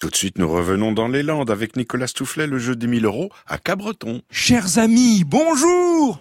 Tout de suite, nous revenons dans les Landes avec Nicolas Stoufflet, le jeu des 1000 € à Cabreton. Chers amis, bonjour!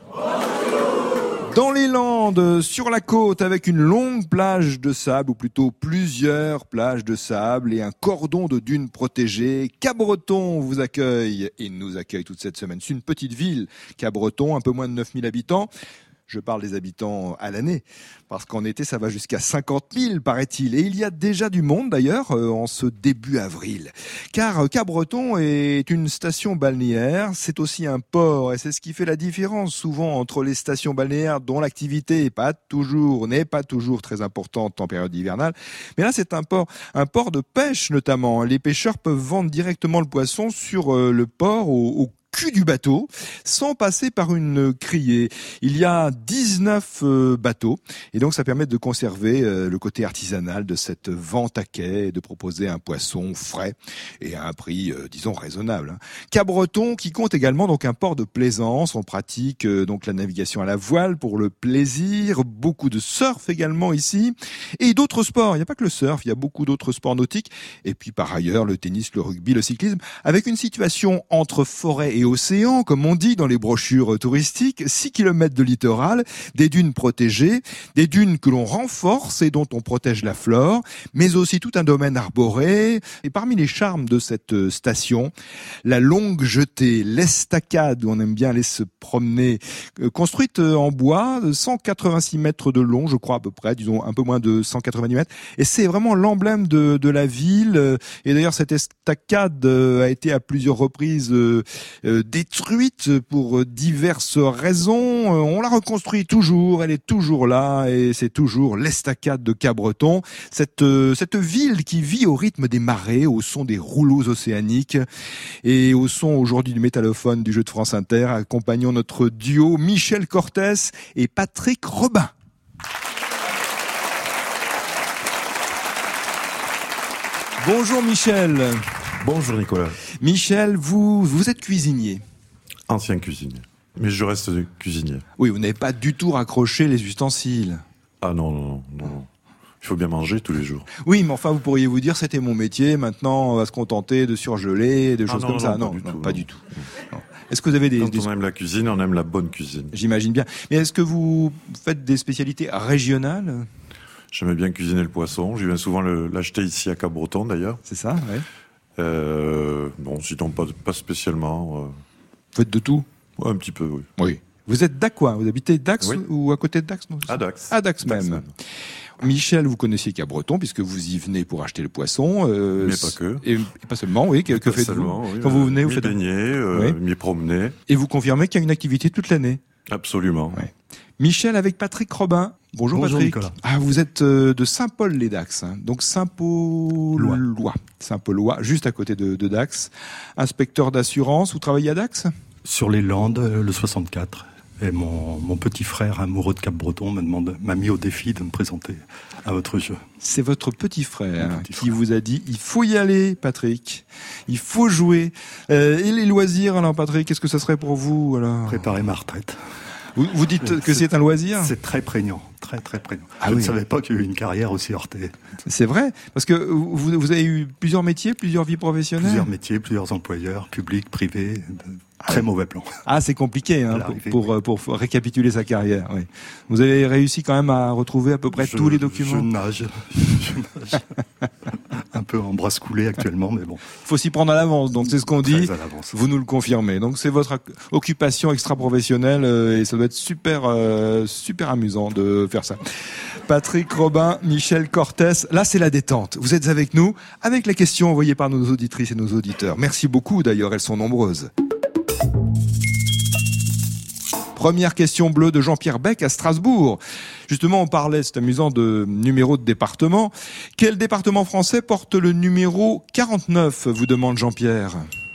Dans les Landes, sur la côte, avec une longue plage de sable, ou plutôt plusieurs plages de sable et un cordon de dunes protégées, Cabreton vous accueille et nous accueille toute cette semaine. C'est une petite ville, Cabreton, un peu moins de 9000 habitants. Je parle des habitants à l'année, parce qu'en été, ça va jusqu'à 50 000, paraît-il. Et il y a déjà du monde, d'ailleurs, en ce début avril. Car Cabreton est une station balnéaire, c'est aussi un port, et c'est ce qui fait la différence, souvent, entre les stations balnéaires dont l'activité n'est pas toujours très importante en période hivernale. Mais là, c'est un port de pêche, notamment. Les pêcheurs peuvent vendre directement le poisson sur le port au cul du bateau, sans passer par une criée. Il y a 19 bateaux, et donc ça permet de conserver le côté artisanal de cette vente à quai et de proposer un poisson frais et à un prix, disons, raisonnable. Cabreton, qui compte également donc un port de plaisance. On pratique donc la navigation à la voile pour le plaisir, beaucoup de surf également ici, et d'autres sports. Il n'y a pas que le surf, il y a beaucoup d'autres sports nautiques, et puis par ailleurs le tennis, le rugby, le cyclisme, avec une situation entre forêt et océan, comme on dit dans les brochures touristiques, 6 km de littoral, des dunes protégées, des dunes que l'on renforce et dont on protège la flore, mais aussi tout un domaine arboré. Et parmi les charmes de cette station, la longue jetée, l'estacade, où on aime bien aller se promener, construite en bois, de 186 mètres de long, je crois à peu près, disons un peu moins de 190 mètres. Et c'est vraiment l'emblème de la ville. Et d'ailleurs, cette estacade a été à plusieurs reprises détruite pour diverses raisons. On la reconstruit toujours, elle est toujours là, et c'est toujours l'estacade de Cabreton, cette ville qui vit au rythme des marées, au son des rouleaux océaniques et au son aujourd'hui du métallophone du jeu de France Inter, accompagnant notre duo Michel Cortès et Patrick Robin. Bonjour Michel. Bonjour Nicolas. Michel, vous êtes cuisinier. Ancien cuisinier. Mais je reste cuisinier. Oui, vous n'avez pas du tout raccroché les ustensiles. Ah non. Il faut bien manger tous les jours. Oui, mais enfin, vous pourriez vous dire, c'était mon métier, maintenant on va se contenter de surgeler, de choses comme ça. Non, pas du tout. Non. Est-ce que vous avez Quand on aime la cuisine, on aime la bonne cuisine. J'imagine bien. Mais est-ce que vous faites des spécialités régionales ? J'aimais bien cuisiner le poisson. Je viens souvent l'acheter ici à Cabreton d'ailleurs. C'est ça, oui. Non, sinon pas spécialement. Vous faites de tout ? Ouais, un petit peu, oui. Oui. Vous êtes Dacquois, vous habitez Dax, oui. Ou à côté de Dax, non ? À Dax. À Dax même. Michel, vous connaissiez Cabreton puisque vous y venez pour acheter le poisson. Mais pas que. Et pas seulement, oui. Que faites-vous oui, quand vous venez, vous faites baigner, m'y promener. Et vous confirmez qu'il y a une activité toute l'année ? Absolument. Ouais. Michel avec Patrick Robin. Bonjour Patrick. Nicolas. Ah, vous êtes de Saint-Paul-les-Dax, hein. Donc Saint-Paul-Lois, juste à côté de Dax. Inspecteur d'assurance, vous travaillez à Dax ? Sur les Landes, le 64. Et mon petit frère, amoureux de Cabreton, m'a mis au défi de me présenter à votre jeu. C'est votre petit frère qui vous a dit, il faut y aller, Patrick. Il faut jouer. Et les loisirs, alors, Patrick, qu'est-ce que ça serait pour vous, alors ? Préparer ma retraite. Vous dites que c'est un loisir ? C'est très prégnant, très prégnant. Ah je oui. ne savais pas qu'il y avait une carrière aussi heurtée. C'est vrai ? Parce que vous avez eu plusieurs métiers, plusieurs vies professionnelles ? Plusieurs métiers, plusieurs employeurs, publics, privés, très mauvais plan. Ah, c'est compliqué hein, pour récapituler sa carrière. Oui. Vous avez réussi quand même à retrouver à peu près tous les documents ? Je nage. Un peu en brasse coulée actuellement, mais bon. Faut s'y prendre à l'avance, donc c'est ce qu'on dit. Très à l'avance. Vous nous le confirmez. Donc c'est votre occupation extra-professionnelle et ça doit être super amusant de faire ça. Patrick Robin, Michel Cortès, là c'est la détente. Vous êtes avec nous avec les questions envoyées par nos auditrices et nos auditeurs. Merci beaucoup d'ailleurs, elles sont nombreuses. Première question bleue de Jean-Pierre Beck à Strasbourg. Justement, on parlait, c'est amusant, de numéro de département. Quel département français porte le numéro 49, vous demande Jean-Pierre.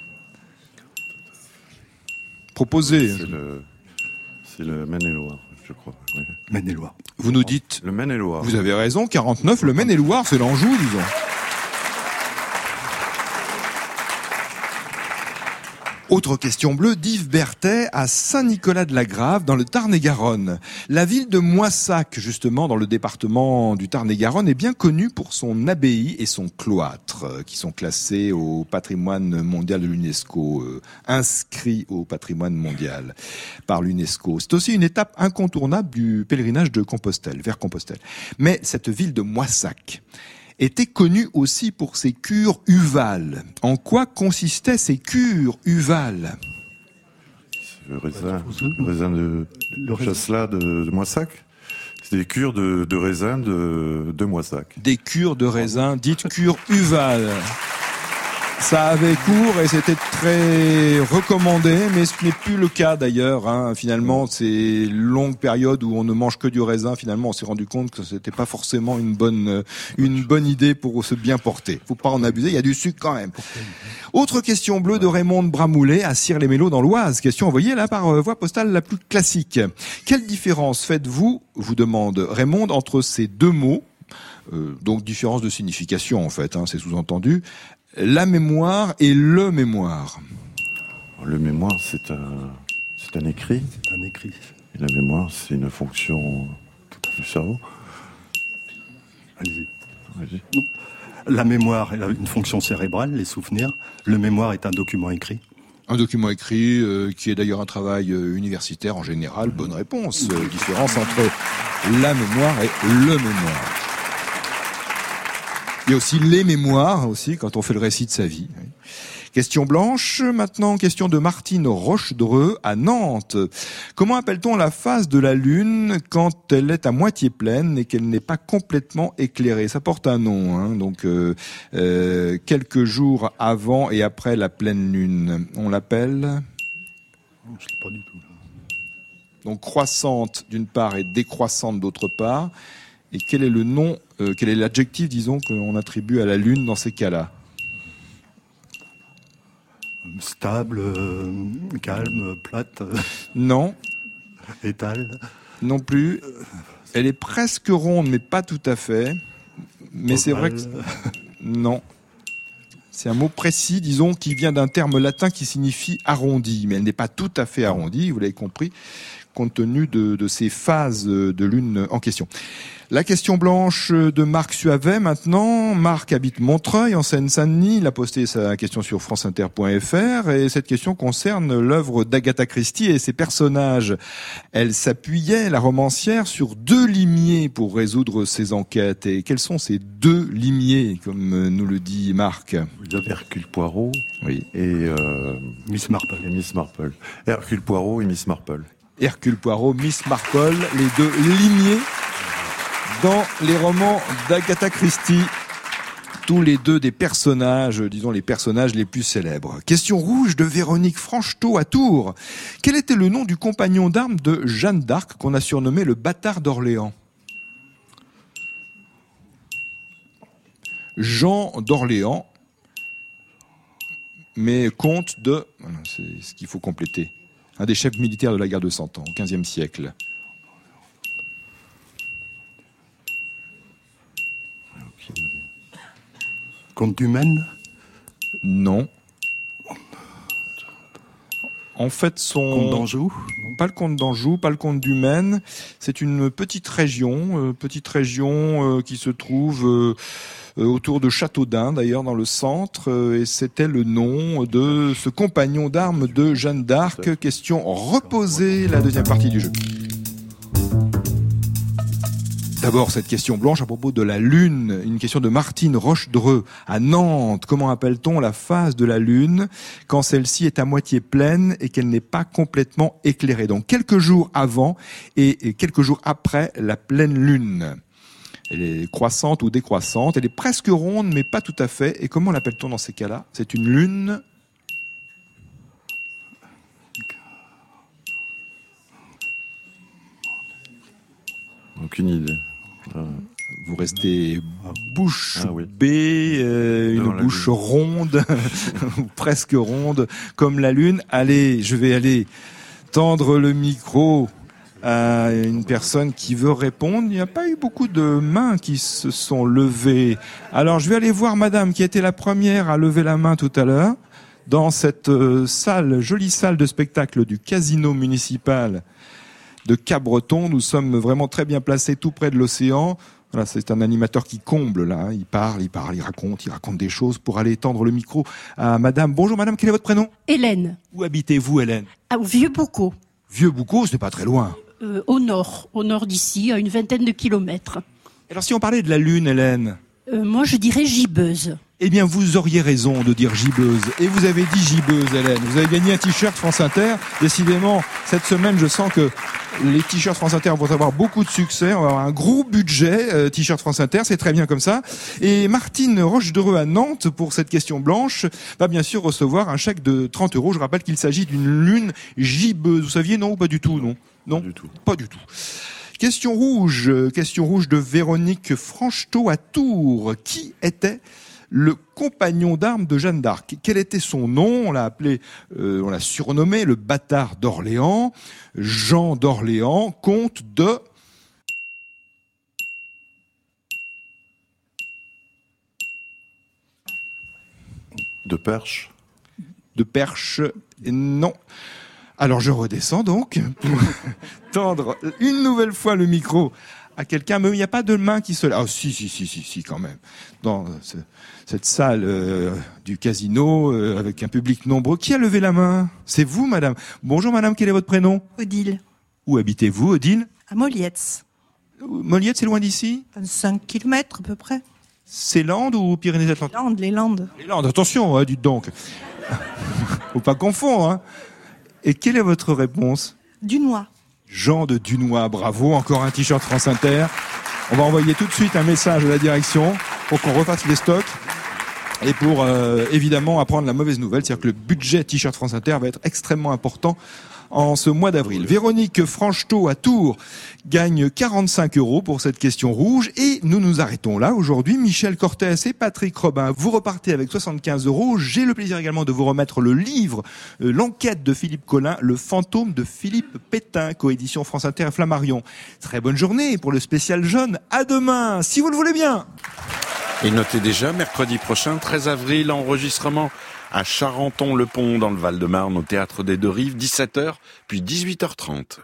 Proposez. C'est le Maine-et-Loire, je crois. Oui. Maine-et-Loire. Vous nous dites... Le Maine-et-Loire. Vous avez raison, 49, le Maine-et-Loire, c'est l'Anjou, disons. Autre question bleue d'Yves Berthet à Saint-Nicolas-de-la-Grave dans le Tarn-et-Garonne. La ville de Moissac, justement dans le département du Tarn-et-Garonne, est bien connue pour son abbaye et son cloître, qui sont classés au patrimoine mondial de l'UNESCO, inscrits au patrimoine mondial par l'UNESCO. C'est aussi une étape incontournable du pèlerinage de Compostelle, vers Compostelle. Mais cette ville de Moissac était connu aussi pour ses cures uvales. En quoi consistaient ces cures uvales? Le raisin de Chasselas de Moissac. C'est des cures de raisin de Moissac. Des cures de raisin, dites cures uvales. Ça avait cours et c'était très recommandé, mais ce n'est plus le cas d'ailleurs. Finalement, ces longues périodes où on ne mange que du raisin, finalement, on s'est rendu compte que c'était pas forcément une bonne idée pour se bien porter. Faut pas en abuser, il y a du sucre quand même. Autre question bleue de Raymond Bramoulet à Cire-les-Mélos dans l'Oise. Question envoyée là par voie postale la plus classique. Quelle différence faites-vous, vous demande Raymond, entre ces deux mots, donc différence de signification en fait, c'est sous-entendu, la mémoire et le mémoire? Le mémoire, c'est un écrit. C'est un écrit. Et la mémoire, c'est une fonction du cerveau. Allez-y. La mémoire est une fonction cérébrale, les souvenirs. Le mémoire est un document écrit. Un document écrit qui est d'ailleurs un travail universitaire en général. Bonne réponse. Différence entre la mémoire et le mémoire. Il y a aussi les mémoires, aussi, quand on fait le récit de sa vie. Question blanche, maintenant, question de Martine Rochedreux à Nantes. Comment appelle-t-on la face de la Lune quand elle est à moitié pleine et qu'elle n'est pas complètement éclairée? Ça porte un nom, donc quelques jours avant et après la pleine Lune. On l'appelle? Je sais pas du tout. Donc croissante d'une part et décroissante d'autre part. Et quel est le nom, quel est l'adjectif, disons, qu'on attribue à la Lune dans ces cas-là? Stable, calme, plate. Non. Étale. Non plus. Elle est presque ronde, mais pas tout à fait. Mais c'est vrai que... Non. C'est un mot précis, disons, qui vient d'un terme latin qui signifie arrondi. Mais elle n'est pas tout à fait arrondie, vous l'avez compris, compte tenu de ces phases de Lune en question. La question blanche de Marc Suavet maintenant. Marc habite Montreuil en Seine-Saint-Denis. Il a posté sa question sur franceinter.fr et cette question concerne l'œuvre d'Agatha Christie et ses personnages. Elle s'appuyait, la romancière, sur 2 limiers pour résoudre ses enquêtes. Et quels sont ces 2 limiers, comme nous le dit Marc? Vous avez Hercule Poirot oui. et Miss Marple. Hercule Poirot et Miss Marple. Hercule Poirot, Miss Marple, les 2 limiers dans les romans d'Agatha Christie. Tous les 2 des personnages, disons les personnages les plus célèbres. Question rouge de Véronique Franchetot à Tours. Quel était le nom du compagnon d'armes de Jeanne d'Arc qu'on a surnommé le bâtard d'Orléans? Jean d'Orléans, mais comte de... C'est ce qu'il faut compléter. Un des chefs militaires de la guerre de 100 ans, au XVe siècle. Comte du Maine? Non. En fait, Comte d'Anjou? Pas le comte d'Anjou, pas le comte du Maine. C'est une petite région qui se trouve autour de Châteaudun, d'ailleurs, dans le centre. Et c'était le nom de ce compagnon d'armes de Jeanne d'Arc. Question reposée, la deuxième partie du jeu. D'abord, cette question blanche à propos de la Lune, une question de Martine Rochedreux à Nantes. Comment appelle-t-on la phase de la Lune quand celle-ci est à moitié pleine et qu'elle n'est pas complètement éclairée? Donc, quelques jours avant et quelques jours après la pleine Lune. Elle est croissante ou décroissante, elle est presque ronde, mais pas tout à fait. Et comment l'appelle-t-on dans ces cas-là? C'est une lune... Aucune idée. Vous restez bouche bée, une bouche ronde, presque ronde, comme la Lune. Allez, je vais aller tendre le micro à une personne qui veut répondre. Il n'y a pas eu beaucoup de mains qui se sont levées. Alors, je vais aller voir madame qui a été la première à lever la main tout à l'heure. dans cette salle, jolie salle de spectacle du Casino municipal de Cap-Breton. Nous sommes vraiment très bien placés, tout près de l'océan. Voilà, c'est un animateur qui comble là. Il parle, il raconte des choses pour aller tendre le micro à madame. Bonjour madame, quel est votre prénom? Hélène. Où habitez-vous, Hélène? Au Vieux-Boucau. Vieux-Boucau, c'est pas très loin. Au nord d'ici, à une vingtaine de kilomètres. Alors si on parlait de la Lune, Hélène? Moi, je dirais gibbeuse. Eh bien, vous auriez raison de dire gibbeuse. Et vous avez dit gibbeuse, Hélène. Vous avez gagné un t-shirt France Inter. Décidément, cette semaine, je sens que les t-shirts France Inter vont avoir beaucoup de succès. On va avoir un gros budget t-shirt France Inter. C'est très bien comme ça. Et Martine Rochedereux à Nantes, pour cette question blanche, va bien sûr recevoir un chèque de 30 €. Je rappelle qu'il s'agit d'une lune gibbeuse. Vous saviez, non ou pas du tout, non? Non, Pas du tout. Pas du tout. Question rouge de Véronique Franchetot à Tours. Qui était le compagnon d'armes de Jeanne d'Arc? Quel était son nom? On l'a appelé, on l'a surnommé le bâtard d'Orléans. Jean d'Orléans, comte de... De Perche. De Perche, non. Alors je redescends donc pour tendre une nouvelle fois le micro à quelqu'un, mais il n'y a pas de main qui se lève. Ah si quand même. Dans cette salle du casino avec un public nombreux, qui a levé la main? C'est vous, madame. Bonjour madame, quel est votre prénom? Odile, Où habitez-vous, Odile? à Molietz. Moliette, c'est loin d'ici? 25 km à peu près. C'est Landes ou Pyrénées-Atlantiques? Les Landes. Les Landes, attention, dites donc. Faut pas confondre, hein. Et quelle est votre réponse? Dunois. Jean de Dunois, bravo, encore un t-shirt France Inter. On va envoyer tout de suite un message à la direction pour qu'on refasse les stocks et pour évidemment apprendre la mauvaise nouvelle, c'est-à-dire que le budget t-shirt France Inter va être extrêmement important en ce mois d'avril. Véronique Franchetot à Tours gagne 45 € pour cette question rouge et nous nous arrêtons là aujourd'hui. Michel Cortès et Patrick Robin, vous repartez avec 75 €. J'ai le plaisir également de vous remettre le livre, l'enquête de Philippe Collin, Le fantôme de Philippe Pétain, coédition France Inter et Flammarion. Très bonne journée pour le spécial jeune. À demain, si vous le voulez bien. Et notez déjà, mercredi prochain, 13 avril, enregistrement à Charenton-le-Pont dans le Val-de-Marne au Théâtre des Deux Rives, 17h, puis 18h30.